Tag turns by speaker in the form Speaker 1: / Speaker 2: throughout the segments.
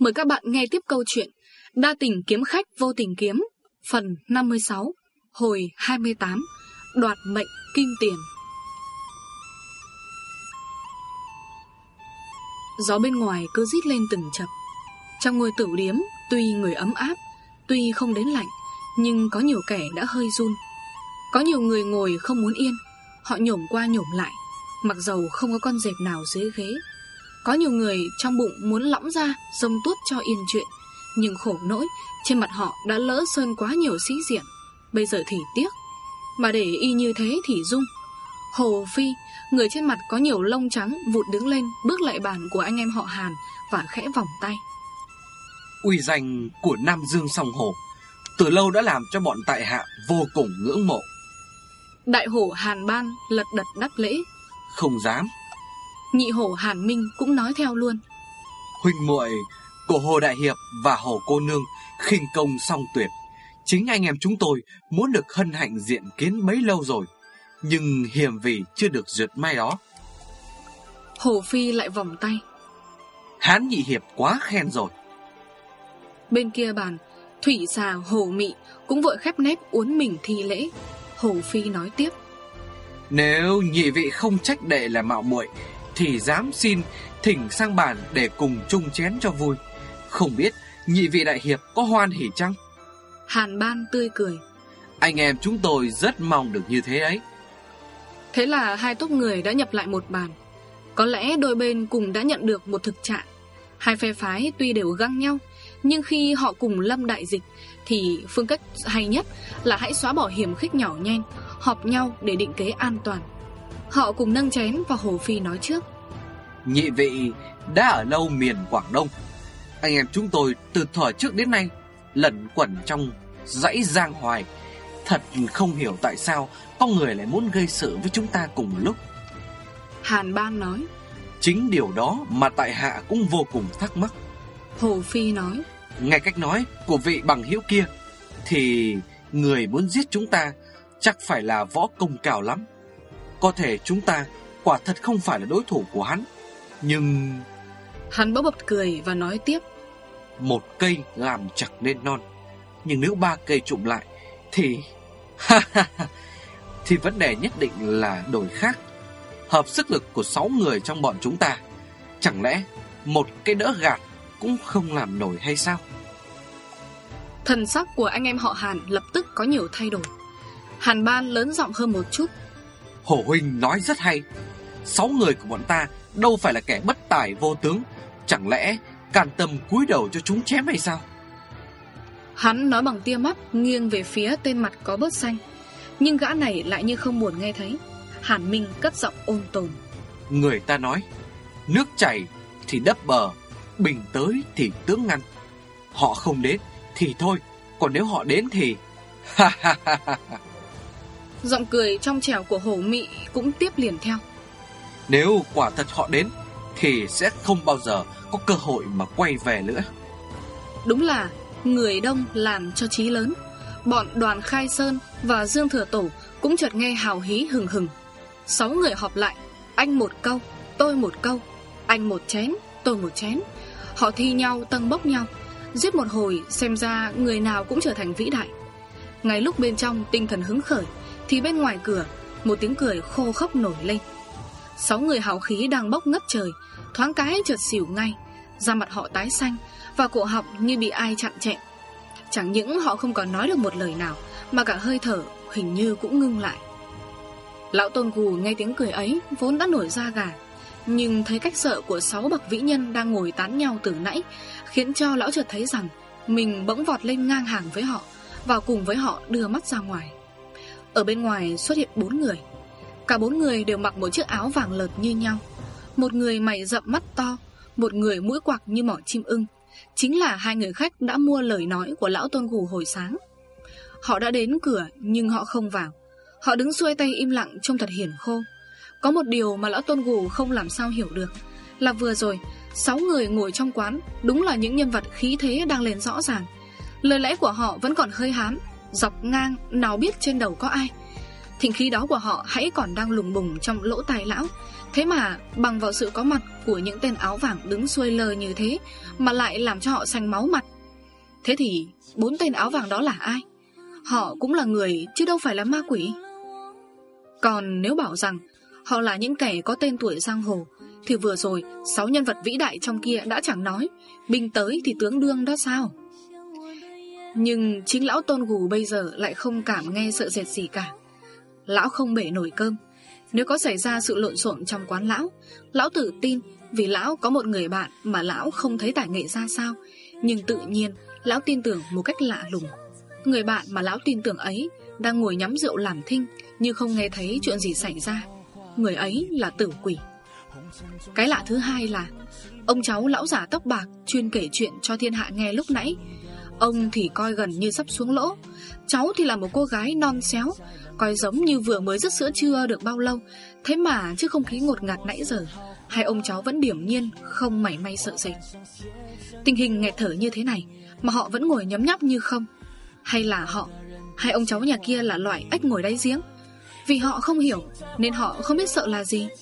Speaker 1: Mời các bạn nghe tiếp câu chuyện Đa tình kiếm khách vô tình kiếm, phần 56, hồi 28, đoạt mệnh kim tiền. Gió bên ngoài cứ rít lên từng chập. Trong ngôi tửu điếm, tuy người ấm áp, tuy không đến lạnh, nhưng có nhiều kẻ đã hơi run. Có nhiều người ngồi không muốn yên, họ nhổm qua nhổm lại, mặc dầu không có con dẹp nào dưới ghế. Có nhiều người trong bụng muốn lõng ra xông tuốt cho yên chuyện, nhưng khổ nỗi trên mặt họ đã lỡ sơn quá nhiều sĩ diện. Bây giờ thì tiếc, mà để y như thế thì rung. Hồ Phi, người trên mặt có nhiều lông trắng, vụt đứng lên, bước lại bàn của anh em họ Hàn và khẽ vòng tay.
Speaker 2: Uy danh của Nam Dương Song Hồ từ lâu đã làm cho bọn tại hạ vô cùng ngưỡng mộ.
Speaker 1: Đại hổ Hàn Ban lật đật đáp lễ.
Speaker 2: Không dám.
Speaker 1: Nhị hổ Hàn Minh cũng nói theo luôn.
Speaker 2: Huynh muội của Hồ Đại Hiệp và Hồ cô nương khinh công song tuyệt. Chính anh em chúng tôi muốn được hân hạnh diện kiến bấy lâu rồi, nhưng hiềm vì chưa được duyệt may đó.
Speaker 1: Hồ Phi lại vòng tay.
Speaker 2: Hán nhị hiệp quá khen rồi.
Speaker 1: Bên kia bàn, thủy xà Hồ Mị cũng vội khép nép uốn mình thi lễ. Hồ Phi nói tiếp.
Speaker 2: Nếu nhị vị không trách đệ là mạo muội thì dám xin thỉnh sang bàn để cùng chung chén cho vui. Không biết nhị vị đại hiệp có hoan hỉ chăng?
Speaker 1: Hàn Ban tươi cười.
Speaker 2: Anh em chúng tôi rất mong được như thế ấy.
Speaker 1: Thế là hai tốp người đã nhập lại một bàn. Có lẽ đôi bên cùng đã nhận được một thực trạng. Hai phe phái tuy đều găng nhau, nhưng khi họ cùng lâm đại dịch thì phương cách hay nhất là hãy xóa bỏ hiềm khích nhỏ nhen, họp nhau để định kế an toàn. Họ cùng nâng chén và Hồ Phi nói trước.
Speaker 2: Nhị vị đã ở lâu miền Quảng Đông. Anh em chúng tôi từ thuở trước đến nay lẩn quẩn trong dãy giang hoài. Thật không hiểu tại sao có người lại muốn gây sự với chúng ta cùng một lúc.
Speaker 1: Hàn Ban nói.
Speaker 2: Chính điều đó mà tại hạ cũng vô cùng thắc mắc.
Speaker 1: Hồ Phi nói.
Speaker 2: Nghe cách nói của vị bằng hữu kia thì người muốn giết chúng ta chắc phải là võ công cao lắm. Có thể chúng ta quả thật không phải là đối thủ của hắn, nhưng...
Speaker 1: Hắn bỗng bật cười và nói tiếp.
Speaker 2: Một cây làm chẳng nên non, nhưng nếu ba cây trụm lại thì... thì vấn đề nhất định là đổi khác. Hợp sức lực của 6 người trong bọn chúng ta, chẳng lẽ một cái đỡ gạt cũng không làm nổi hay sao?
Speaker 1: Thần sắc của anh em họ Hàn lập tức có nhiều thay đổi. Hàn Ban lớn giọng hơn một chút.
Speaker 2: Hổ huynh nói rất hay. 6 người của bọn ta đâu phải là kẻ bất tài vô tướng, chẳng lẽ can tâm cúi đầu cho chúng chém hay sao?
Speaker 1: Hắn nói bằng tia mắt nghiêng về phía tên mặt có bớt xanh, nhưng gã này lại như không buồn nghe thấy. Hàn Minh cất giọng ôn tồn.
Speaker 2: Người ta nói nước chảy thì đắp bờ, bình tới thì tướng ngăn. Họ không đến thì thôi, còn nếu họ đến thì...
Speaker 1: Giọng cười trong trẻo của Hồ Mị cũng tiếp liền theo.
Speaker 2: Nếu quả thật họ đến thì sẽ không bao giờ có cơ hội mà quay về nữa.
Speaker 1: Đúng là người đông làm cho chí lớn. Bọn Đoàn Khai Sơn và Dương Thừa Tổ cũng chợt nghe hào hí hừng hừng. 6 người họp lại, anh một câu, tôi một câu, anh một chén, tôi một chén. Họ thi nhau tâng bốc nhau, giết một hồi xem ra người nào cũng trở thành vĩ đại. Ngay lúc bên trong tinh thần hứng khởi thì bên ngoài cửa một tiếng cười khô khốc nổi lên. 6 người hào khí đang bốc ngất trời, thoáng cái chợt xỉu ngay. Da mặt họ tái xanh và cổ họng như bị ai chặn chẹn. Chẳng những họ không còn nói được một lời nào, mà cả hơi thở hình như cũng ngưng lại. Lão Tôn Gù nghe tiếng cười ấy vốn đã nổi da gà, nhưng thấy cách sợ của 6 bậc vĩ nhân đang ngồi tán nhau từ nãy, khiến cho lão chợt thấy rằng mình bỗng vọt lên ngang hàng với họ, và cùng với họ đưa mắt ra ngoài. Ở bên ngoài xuất hiện 4 người. Cả 4 người đều mặc một chiếc áo vàng lợt như nhau. Một người mày rậm mắt to, một người mũi quặc như mỏ chim ưng. Chính là 2 người khách đã mua lời nói của lão Tôn Gù hồi sáng. Họ đã đến cửa nhưng họ không vào. Họ đứng xuôi tay im lặng trông thật hiền khô. Có một điều mà lão Tôn Gù không làm sao hiểu được là vừa rồi 6 người ngồi trong quán đúng là những nhân vật khí thế đang lên rõ ràng. Lời lẽ của họ vẫn còn hơi hám, dọc ngang, nào biết trên đầu có ai. Thịnh khí đó của họ hãy còn đang lùng bùng trong lỗ tai lão. Thế mà bằng vào sự có mặt của những tên áo vàng đứng xuôi lơ như thế mà lại làm cho họ xanh máu mặt. Thế thì 4 tên áo vàng đó là ai? Họ cũng là người chứ đâu phải là ma quỷ. Còn nếu bảo rằng họ là những kẻ có tên tuổi giang hồ thì vừa rồi 6 nhân vật vĩ đại trong kia đã chẳng nói, binh tới thì tướng đương đó sao. Nhưng chính lão Tôn Gù bây giờ lại không cảm nghe sợ sệt gì cả. Lão không bể nổi cơm. Nếu có xảy ra sự lộn xộn trong quán lão tự tin vì lão có một người bạn mà lão không thấy tài nghệ ra sao. Nhưng tự nhiên lão tin tưởng một cách lạ lùng. Người bạn mà lão tin tưởng ấy đang ngồi nhắm rượu làm thinh nhưng không nghe thấy chuyện gì xảy ra. Người ấy là Tử Quỷ. Cái lạ thứ hai là ông cháu lão giả tóc bạc chuyên kể chuyện cho thiên hạ nghe lúc nãy. Ông thì coi gần như sắp xuống lỗ. Cháu thì là một cô gái non xéo, coi giống như vừa mới dứt sữa trưa được bao lâu. Thế mà chứ không khí ngột ngạt nãy giờ, hai ông cháu vẫn điềm nhiên, không mảy may sợ sệt. Tình hình nghẹt thở như thế này mà họ vẫn ngồi nhấm nháp như không. Hay là hai ông cháu nhà kia là loại ếch ngồi đáy giếng? Vì họ không hiểu nên họ không biết sợ là gì.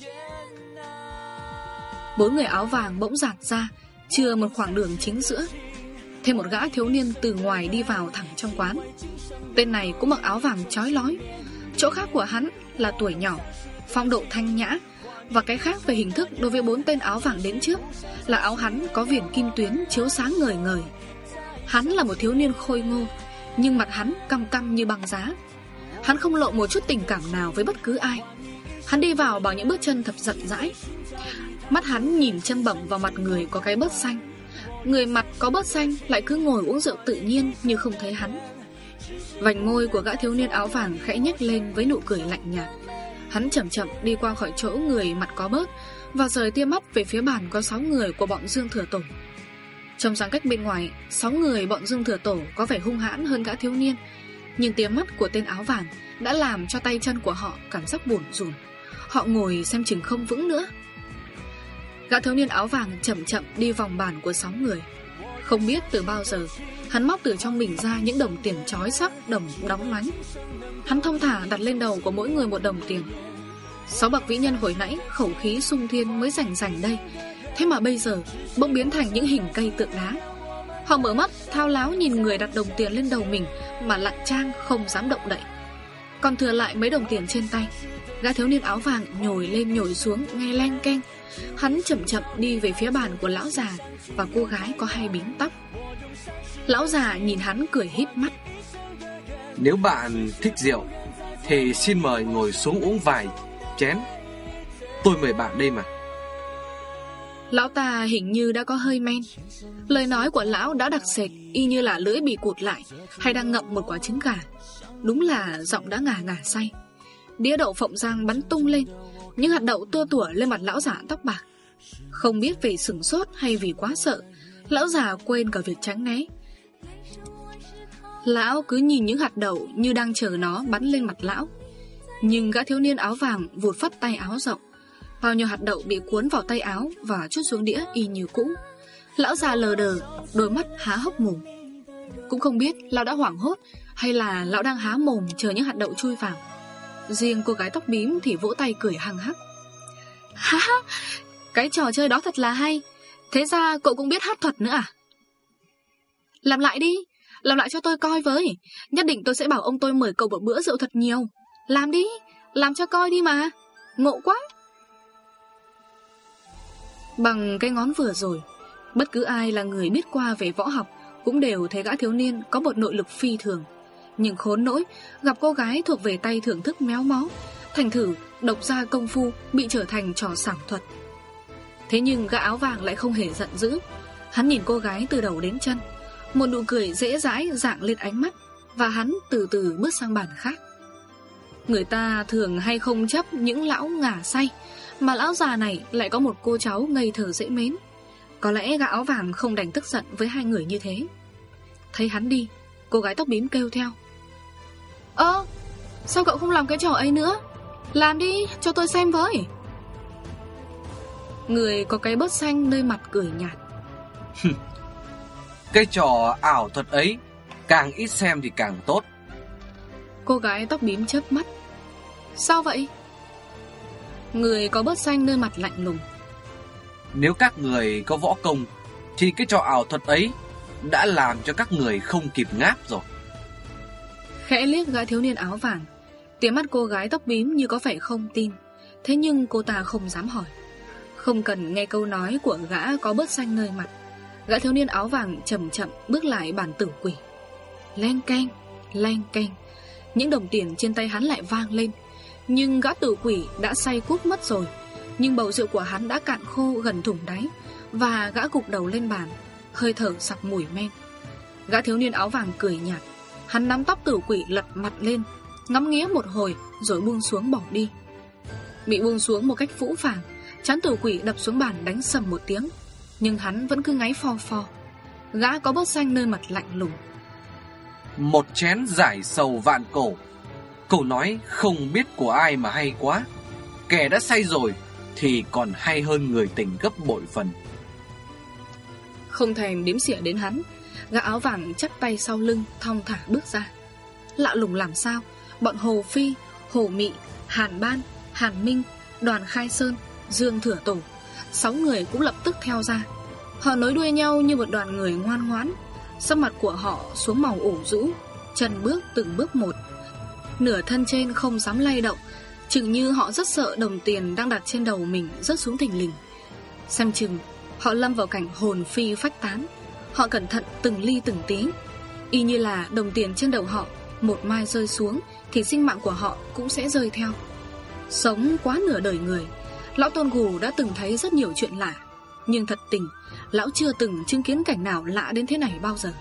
Speaker 1: 4 người áo vàng bỗng dạt ra, chưa một khoảng đường chính giữa. Thêm một gã thiếu niên từ ngoài đi vào thẳng trong quán. Tên này cũng mặc áo vàng chói lói. Chỗ khác của hắn là tuổi nhỏ, phong độ thanh nhã. Và cái khác về hình thức đối với 4 tên áo vàng đến trước là áo hắn có viền kim tuyến chiếu sáng ngời ngời. Hắn là một thiếu niên khôi ngô, nhưng mặt hắn căm căm như băng giá. Hắn không lộ một chút tình cảm nào với bất cứ ai. Hắn đi vào bằng những bước chân thật rậm rãi. Mắt hắn nhìn châm bẩm vào mặt người có cái bớt xanh. Người mặt có bớt xanh lại cứ ngồi uống rượu tự nhiên như không thấy hắn. Vành môi của gã thiếu niên áo vàng khẽ nhếch lên với nụ cười lạnh nhạt. Hắn chậm chậm đi qua khỏi chỗ người mặt có bớt và rời tia mắt về phía bàn có 6 người của bọn Dương Thừa Tổ. Trong dáng cách bên ngoài, 6 người bọn Dương Thừa Tổ có vẻ hung hãn hơn gã thiếu niên, nhưng tia mắt của tên áo vàng đã làm cho tay chân của họ cảm giác bủn rủn. Họ ngồi xem chừng không vững nữa. Gã thiếu niên áo vàng chậm chậm đi vòng bàn của 6 người. Không biết từ bao giờ hắn móc từ trong mình ra những đồng tiền chói sắc đồng đóng lánh. Hắn thong thả đặt lên đầu của mỗi người một đồng tiền. 6 bậc vĩ nhân hồi nãy khẩu khí sung thiên mới rảnh rảnh đây, thế mà bây giờ bỗng biến thành những hình cây tượng đá. Họ mở mắt thao láo nhìn người đặt đồng tiền lên đầu mình mà lặng trang không dám động đậy. Còn thừa lại mấy đồng tiền trên tay. Gã thiếu niên áo vàng nhồi lên nhồi xuống nghe leng keng. Hắn chậm chậm đi về phía bàn của lão già và cô gái có 2 bím tóc. Lão già nhìn hắn cười híp mắt.
Speaker 2: Nếu bạn thích rượu thì xin mời ngồi xuống uống vài chén. Tôi mời bạn đây mà.
Speaker 1: Lão ta hình như đã có hơi men. Lời nói của lão đã đặc sệt, y như là lưỡi bị cụt lại hay đang ngậm một quả trứng gà. Đúng là giọng đã ngà ngà say. Đĩa đậu phộng rang bắn tung lên, những hạt đậu tua tủa lên mặt lão già tóc bạc. Không biết vì sửng sốt hay vì quá sợ, lão già quên cả việc tránh né. Lão cứ nhìn những hạt đậu như đang chờ nó bắn lên mặt lão. Nhưng gã thiếu niên áo vàng vụt phất tay áo rộng. Bao nhiêu hạt đậu bị cuốn vào tay áo và trút xuống đĩa y như cũ. Lão già lờ đờ, đôi mắt há hốc mồm. Cũng không biết lão đã hoảng hốt hay là lão đang há mồm chờ những hạt đậu chui vào. Riêng cô gái tóc bím thì vỗ tay cười hăng hắc. Ha ha, cái trò chơi đó thật là hay. Thế ra cậu cũng biết hát thuật nữa à? Làm lại đi, làm lại cho tôi coi với. Nhất định tôi sẽ bảo ông tôi mời cậu một bữa rượu thật nhiều. Làm đi, làm cho coi đi mà. Ngộ quá. Bằng cái ngón vừa rồi, bất cứ ai là người biết qua về võ học cũng đều thấy gã thiếu niên có một nội lực phi thường. Nhưng khốn nỗi, gặp cô gái thuộc về tay thưởng thức méo mó, thành thử độc ra công phu bị trở thành trò sảng thuật. Thế nhưng gã áo vàng lại không hề giận dữ. Hắn nhìn cô gái từ đầu đến chân, một nụ cười dễ dãi rạng lên ánh mắt, và hắn từ từ bước sang bàn khác. Người ta thường hay không chấp những lão ngả say, mà lão già này lại có một cô cháu ngây thơ dễ mến. Có lẽ gã áo vàng không đành tức giận với hai người như thế. Thấy hắn đi, cô gái tóc bím kêu theo. Sao cậu không làm cái trò ấy nữa? Làm đi, cho tôi xem với. Người có cái bớt xanh nơi mặt cười nhạt.
Speaker 2: Cái trò ảo thuật ấy càng ít xem thì càng tốt.
Speaker 1: Cô gái tóc bím chớp mắt. Sao vậy? Người có bớt xanh nơi mặt lạnh lùng.
Speaker 2: Nếu các người có võ công thì cái trò ảo thuật ấy đã làm cho các người không kịp ngáp rồi.
Speaker 1: Khẽ liếc gã thiếu niên áo vàng, tiếng mắt cô gái tóc bím như có vẻ không tin. Thế nhưng cô ta không dám hỏi. Không cần nghe câu nói của gã có bớt xanh nơi mặt, gã thiếu niên áo vàng chậm chậm bước lại bàn tử quỷ. Leng keng, leng keng. Những đồng tiền trên tay hắn lại vang lên. Nhưng gã tử quỷ đã say cút mất rồi. Nhưng bầu rượu của hắn đã cạn khô gần thủng đáy. Và gã gục đầu lên bàn, hơi thở sặc mùi men. Gã thiếu niên áo vàng cười nhạt. Hắn nắm tóc tử quỷ lật mặt lên, ngắm nghía một hồi rồi buông xuống bỏ đi. Bị buông xuống một cách phũ phàng, trán tử quỷ đập xuống bàn đánh sầm một tiếng. Nhưng hắn vẫn cứ ngáy pho pho. Gã có bớt xanh nơi mặt lạnh lùng.
Speaker 2: Một chén giải sầu vạn cổ. Cậu nói không biết của ai mà hay quá. Kẻ đã say rồi thì còn hay hơn người tỉnh gấp bội phần.
Speaker 1: Không thèm đếm xỉa đến hắn, gã áo vàng chắp tay sau lưng, thong thả bước ra. Lạ lùng làm sao, bọn Hồ Phi, Hồ Mị, Hàn Ban, Hàn Minh, Đoàn Khai Sơn, Dương Thừa Tổ, 6 người cũng lập tức theo ra. Họ nối đuôi nhau như một đoàn người ngoan ngoãn. Sắc mặt của họ xuống màu ủ rũ, chân bước từng bước một. Nửa thân trên không dám lay động, chừng như họ rất sợ đồng tiền đang đặt trên đầu mình rớt xuống thình lình. Xem chừng họ lâm vào cảnh hồn phi phách tán. Họ cẩn thận từng ly từng tí, y như là đồng tiền trên đầu họ một mai rơi xuống thì sinh mạng của họ cũng sẽ rơi theo. Sống quá nửa đời người, lão Tôn Gù đã từng thấy rất nhiều chuyện lạ. Nhưng thật tình, lão chưa từng chứng kiến cảnh nào lạ đến thế này bao giờ.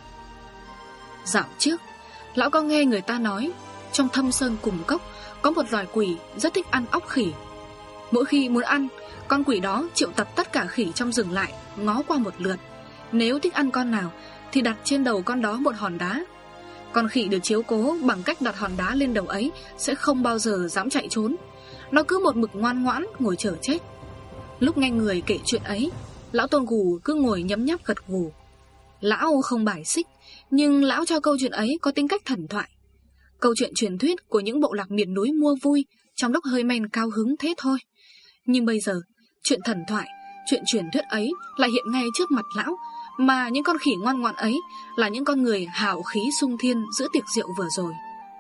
Speaker 1: Dạo trước, lão có nghe người ta nói trong Thâm Sơn Cùng Cốc có một loài quỷ rất thích ăn óc khỉ. Mỗi khi muốn ăn, con quỷ đó triệu tập tất cả khỉ trong rừng lại, ngó qua một lượt. Nếu thích ăn con nào thì đặt trên đầu con đó một hòn đá. Con khỉ được chiếu cố bằng cách đặt hòn đá lên đầu ấy sẽ không bao giờ dám chạy trốn. Nó cứ một mực ngoan ngoãn ngồi chờ chết. Lúc nghe người kể chuyện ấy, lão Tôn Gù cứ ngồi nhấm nháp gật gù. Lão không bài xích, nhưng lão cho câu chuyện ấy có tính cách thần thoại. Câu chuyện truyền thuyết của những bộ lạc miền núi mua vui trong lúc hơi men cao hứng thế thôi. Nhưng bây giờ, chuyện thần thoại, chuyện truyền thuyết ấy lại hiện ngay trước mặt lão. Mà những con khỉ ngoan ngoãn ấy là những con người hào khí sung thiên giữa tiệc rượu vừa rồi.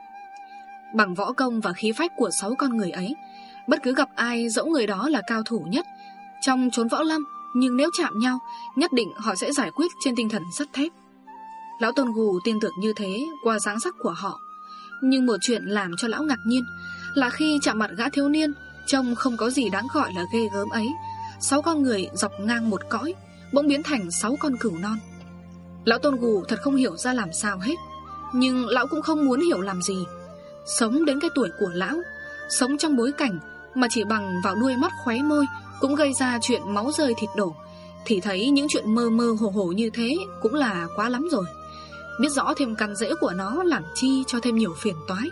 Speaker 1: Bằng võ công và khí phách của 6 con người ấy, bất cứ gặp ai dẫu người đó là cao thủ nhất trong chốn võ lâm, nhưng nếu chạm nhau, nhất định họ sẽ giải quyết trên tinh thần sắt thép. Lão Tôn Gù tin tưởng như thế qua dáng sắc của họ. Nhưng một chuyện làm cho lão ngạc nhiên là khi chạm mặt gã thiếu niên trông không có gì đáng gọi là ghê gớm ấy, 6 con người dọc ngang một cõi bỗng biến thành 6 con cừu non. Lão Tôn Gù thật không hiểu ra làm sao hết. Nhưng lão cũng không muốn hiểu làm gì. Sống đến cái tuổi của lão, sống trong bối cảnh mà chỉ bằng vào đuôi mắt khóe môi cũng gây ra chuyện máu rơi thịt đổ, thì thấy những chuyện mơ mơ hồ hồ như thế cũng là quá lắm rồi. Biết rõ thêm căn rễ của nó làm chi cho thêm nhiều phiền toái.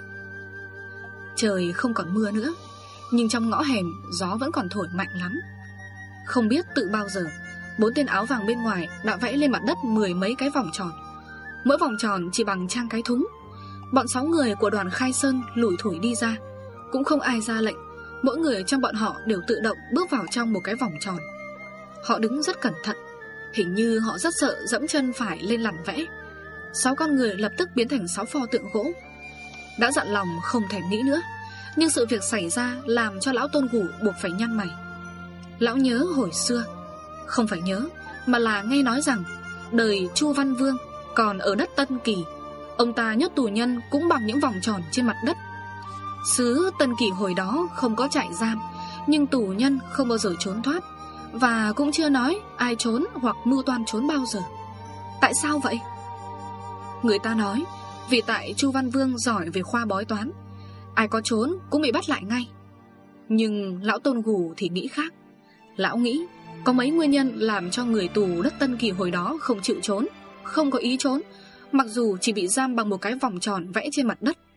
Speaker 1: Trời không còn mưa nữa, nhưng trong ngõ hẻm gió vẫn còn thổi mạnh lắm. Không biết tự bao giờ 4 tên áo vàng bên ngoài đã vẽ lên mặt đất 10 mấy cái vòng tròn. Mỗi vòng tròn chỉ bằng trang cái thúng. Bọn 6 người của đoàn Khai Sơn lủi thủi đi ra. Cũng không ai ra lệnh, mỗi người trong bọn họ đều tự động bước vào trong một cái vòng tròn. Họ đứng rất cẩn thận, hình như họ rất sợ dẫm chân phải lên lằn vẽ. 6 con người lập tức biến thành 6 pho tượng gỗ. Đã dặn lòng không thèm nghĩ nữa, nhưng sự việc xảy ra làm cho lão Tôn Gù buộc phải nhăn mày. Lão nhớ hồi xưa, không phải nhớ mà là nghe nói rằng đời Chu Văn Vương còn ở đất Tân Kỳ, ông ta nhốt tù nhân cũng bằng những vòng tròn trên mặt đất. Xứ Tân Kỳ hồi đó không có trại giam, nhưng tù nhân không bao giờ trốn thoát. Và cũng chưa nói ai trốn hoặc mưu toan trốn bao giờ. Tại sao vậy? Người ta nói vì tại Chu Văn Vương giỏi về khoa bói toán, ai có trốn cũng bị bắt lại ngay. Nhưng lão Tôn Gù thì nghĩ khác. Lão nghĩ có mấy nguyên nhân làm cho người tù đất Tân Kỳ hồi đó không chịu trốn, không có ý trốn, mặc dù chỉ bị giam bằng một cái vòng tròn vẽ trên mặt đất.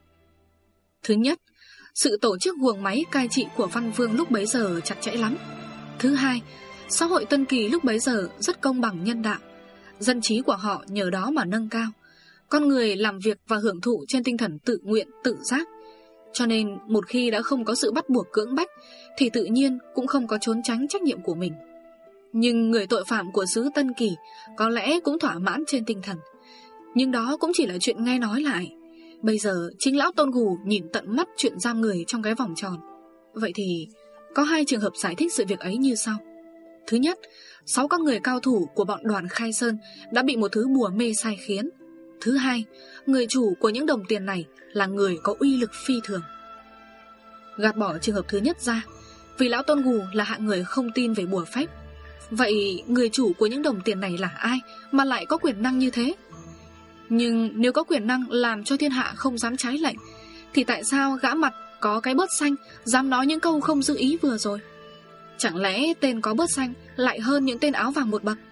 Speaker 1: Thứ nhất, sự tổ chức guồng máy cai trị của Văn Vương lúc bấy giờ chặt chẽ lắm. Thứ hai, xã hội Tân Kỳ lúc bấy giờ rất công bằng nhân đạo. Dân trí của họ nhờ đó mà nâng cao. Con người làm việc và hưởng thụ trên tinh thần tự nguyện, tự giác. Cho nên một khi đã không có sự bắt buộc cưỡng bách thì tự nhiên cũng không có trốn tránh trách nhiệm của mình. Nhưng người tội phạm của xứ Tân Kỳ có lẽ cũng thỏa mãn trên tinh thần. Nhưng đó cũng chỉ là chuyện nghe nói lại. Bây giờ chính lão Tôn Gù nhìn tận mắt chuyện giam người trong cái vòng tròn. Vậy thì có 2 trường hợp giải thích sự việc ấy như sau. Thứ nhất, 6 con người cao thủ của bọn Đoàn Khai Sơn đã bị một thứ bùa mê sai khiến. Thứ hai, người chủ của những đồng tiền này là người có uy lực phi thường. Gạt bỏ trường hợp thứ nhất ra, vì lão Tôn Gù là hạng người không tin về bùa phép. Vậy người chủ của những đồng tiền này là ai mà lại có quyền năng như thế? Nhưng nếu có quyền năng làm cho thiên hạ không dám trái lệnh, thì tại sao gã mặt có cái bớt xanh dám nói những câu không giữ ý vừa rồi? Chẳng lẽ tên có bớt xanh lại hơn những tên áo vàng một bậc?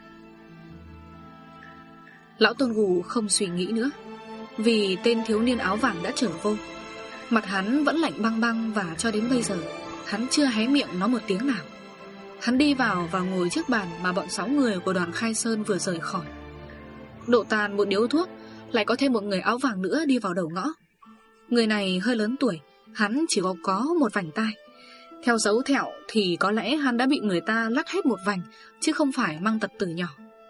Speaker 1: Lão Tôn Gù không suy nghĩ nữa, vì tên thiếu niên áo vàng đã trở vô. Mặt hắn vẫn lạnh băng băng, và cho đến bây giờ hắn chưa hé miệng nói một tiếng nào. Hắn đi vào và ngồi trước bàn mà bọn 6 người của Đoàn Khai Sơn vừa rời khỏi. Độ tàn một điếu thuốc, lại có thêm một người áo vàng nữa đi vào đầu ngõ. Người này hơi lớn tuổi, hắn chỉ có một vành tai. Theo dấu thẹo thì có lẽ hắn đã bị người ta lắc hết một vành, chứ không phải mang tật từ nhỏ.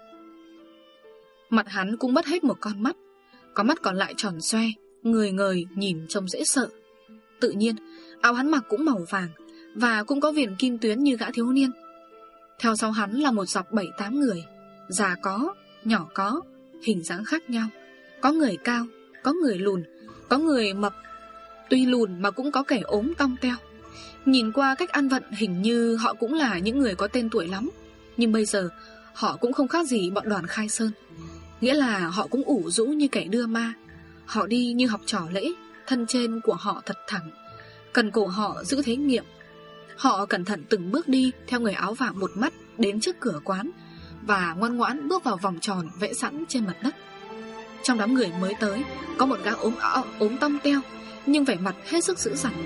Speaker 1: Mặt hắn cũng mất hết một con mắt, có mắt còn lại tròn xoe, người ngời nhìn trông dễ sợ. Tự nhiên áo hắn mặc cũng màu vàng, và cũng có viền kim tuyến như gã thiếu niên. Theo sau hắn là một dọc 7-8 người, già có, nhỏ có, hình dáng khác nhau. Có người cao, có người lùn, có người mập. Tuy lùn mà cũng có kẻ ốm tong teo. Nhìn qua cách ăn vận hình như họ cũng là những người có tên tuổi lắm. Nhưng bây giờ họ cũng không khác gì bọn Đoàn Khai Sơn. Nghĩa là họ cũng ủ rũ như kẻ đưa ma. Họ đi như học trò lễ, thân trên của họ thật thẳng, cần cổ họ giữ thế nghiệm. Họ cẩn thận từng bước đi theo người áo vàng một mắt đến trước cửa quán, và ngoan ngoãn bước vào vòng tròn vẽ sẵn trên mặt đất. Trong đám người mới tới có một gã ốm tong teo, nhưng vẻ mặt hết sức dữ dằn.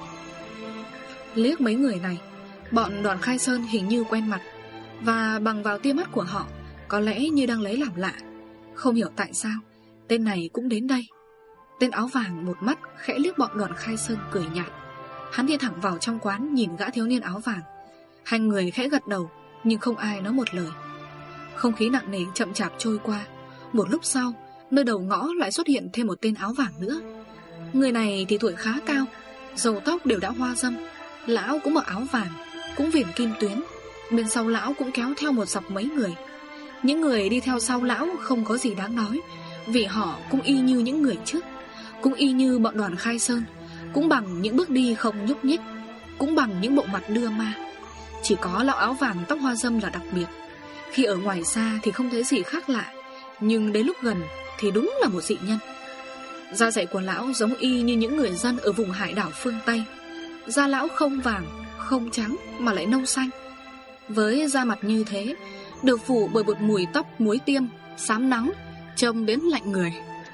Speaker 1: Liếc mấy người này, bọn Đoàn Khai Sơn hình như quen mặt, và bằng vào tia mắt của họ có lẽ như đang lấy làm lạ. Không hiểu tại sao tên này cũng đến đây. Tên áo vàng một mắt khẽ liếc bọn Đoàn Khai Sơn cười nhạt. Hắn đi thẳng vào trong quán nhìn gã thiếu niên áo vàng. 2 người khẽ gật đầu, nhưng không ai nói một lời. Không khí nặng nề chậm chạp trôi qua. Một lúc sau, nơi đầu ngõ lại xuất hiện thêm một tên áo vàng nữa. Người này thì tuổi khá cao, râu tóc đều đã hoa râm. Lão cũng mặc áo vàng, cũng viền kim tuyến. Bên sau lão cũng kéo theo một dọc mấy người. Những người đi theo sau lão không có gì đáng nói, vì họ cũng y như những người trước, cũng y như bọn Đoàn Khai Sơn, cũng bằng những bước đi không nhúc nhích, cũng bằng những bộ mặt đưa ma. Chỉ có lão áo vàng tóc hoa râm là đặc biệt. Khi ở ngoài xa thì không thấy gì khác lạ, nhưng đến lúc gần thì đúng là một dị nhân. Da dày của lão giống y như những người dân ở vùng hải đảo phương Tây. Da lão không vàng, không trắng mà lại nâu xanh. Với da mặt như thế, được phủ bởi một mùi tóc muối tiêm, xám nắng, trông đến lạnh người.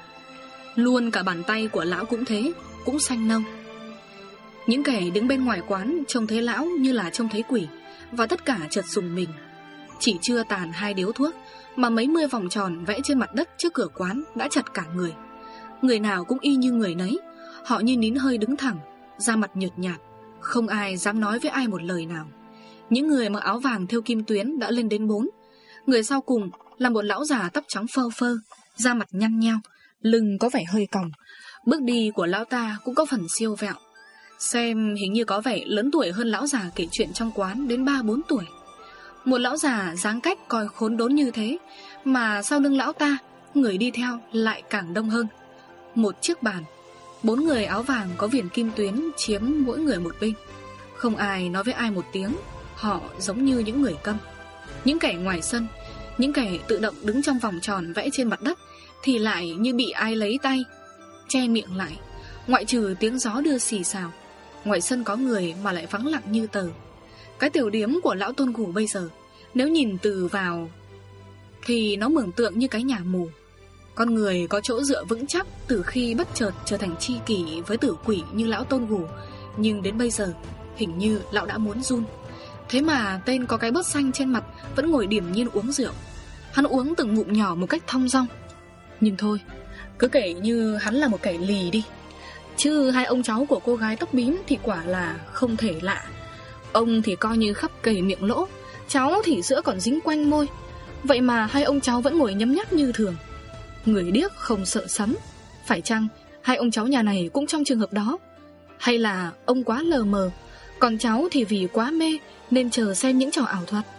Speaker 1: Luôn cả bàn tay của lão cũng thế, cũng xanh nâu. Những kẻ đứng bên ngoài quán trông thấy lão như là trông thấy quỷ, và tất cả chợt rùng mình. Chỉ chưa tàn 2 điếu thuốc mà mấy mươi vòng tròn vẽ trên mặt đất trước cửa quán đã chật cả người. Người nào cũng y như người nấy. Họ như nín hơi đứng thẳng, da mặt nhợt nhạt, không ai dám nói với ai một lời nào. Những người mặc áo vàng thêu kim tuyến đã lên đến 4. Người sau cùng là một lão già tóc trắng phơ phơ, da mặt nhăn nheo, lưng có vẻ hơi còng. Bước đi của lão ta cũng có phần siêu vẹo. Xem hình như có vẻ lớn tuổi hơn lão già kể chuyện trong quán đến 3-4 tuổi. Một lão già dáng cách coi khốn đốn như thế, mà sau lưng lão ta, người đi theo lại càng đông hơn. Một chiếc bàn, 4 người áo vàng có viền kim tuyến chiếm mỗi người một bên. Không ai nói với ai một tiếng. Họ giống như những người câm. Những kẻ ngoài sân, những kẻ tự động đứng trong vòng tròn vẽ trên mặt đất, thì lại như bị ai lấy tay che miệng lại. Ngoại trừ tiếng gió đưa xì xào, ngoài sân có người mà lại vắng lặng như tờ. Cái tiểu điếm của lão Tôn Gù bây giờ, nếu nhìn từ vào thì nó mường tượng như cái nhà mù. Con người có chỗ dựa vững chắc từ khi bất chợt trở thành tri kỷ với tử quỷ như lão Tôn Gù, nhưng đến bây giờ hình như lão đã muốn run. Thế mà tên có cái bớt xanh trên mặt vẫn ngồi điềm nhiên uống rượu. Hắn uống từng ngụm nhỏ một cách thong dong. Nhưng thôi, cứ kể như hắn là một kẻ lì đi. Chứ hai ông cháu của cô gái tóc bím thì quả là không thể lạ. Ông thì coi như khắp cầy miệng lỗ, cháu thì sữa còn dính quanh môi. Vậy mà hai ông cháu vẫn ngồi nhấm nháp như thường. Người điếc không sợ sấm. Phải chăng hai ông cháu nhà này cũng trong trường hợp đó? Hay là ông quá lờ mờ, còn cháu thì vì quá mê nên chờ xem những trò ảo thuật?